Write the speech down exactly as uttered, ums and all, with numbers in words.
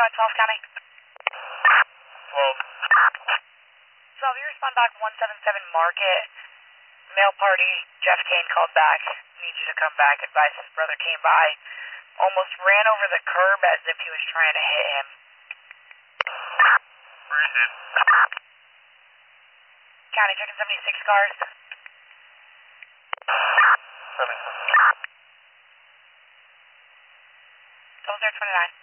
going, twelve County? twelve. twelve, you respond back one seven seven Market. Male party, Jeff Kane called back. Needs you to come back. Advised his brother came by. Almost ran over the curb as if he was trying to hit him. Where is it? County, checking seventy-six cars. seven. Double zero twenty-nine.